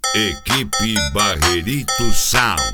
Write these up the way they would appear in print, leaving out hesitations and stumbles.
Equipe Barrerito Sound.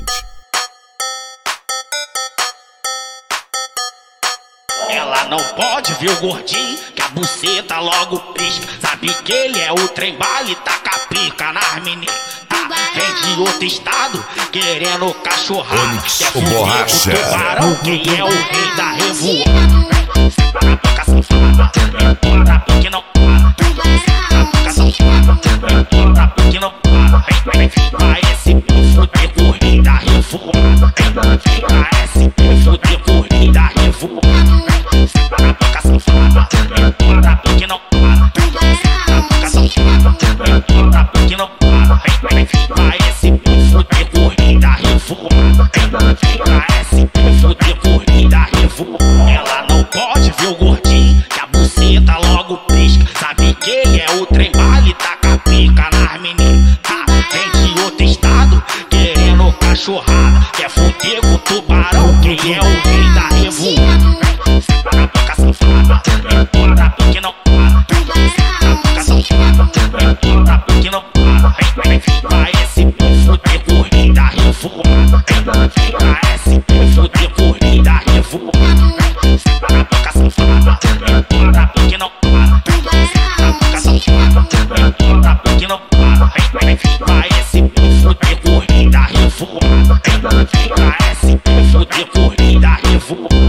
Ela não pode ver o gordinho, que a buceta logo pisca. Sabe que ele é o trem bala e taca pica nas meninas. Vem de outro estado, querendo cachorrada. Onix, Quer o borracha. o tubarão, quem é o rei da revoada. Na boca safada, bora porque não para. Na boca safada, bora porque não para. Vem pra esse fuder com o rei da revoada. Vem pra esse fuder com o rei da revoada. Na boca safada, bora porque não para. Na boca safada, bora porque não para. Vem pra esse fuder com o rei da revoada. Vem pra esse fuder com o rei da revoada. Ela não pode ver o gordinho, que a buceta logo pisca. Sabe que ele é o trem bala e taca pica nas meninas. Vem de outro estado, querendo cachorrada. Quer fuder com o tubarão, quem é o rei da revoada. Na boca safada, bora porque não para. Na boca safada, bora porque não para. Vem pra esse fuder com o rei da revoada. Vem pra esse fuder com o rei da revoada. Na boca safada, bora porque não para. Na boca safada, bora porque não para. Vem pra esse fuder com o rei da revoada. Vem pra esse fuder com o rei da revoada.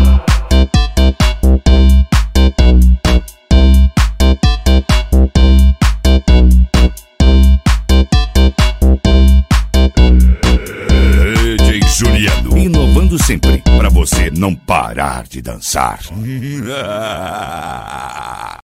DJ Juliano, inovando sempre, pra você não parar de dançar.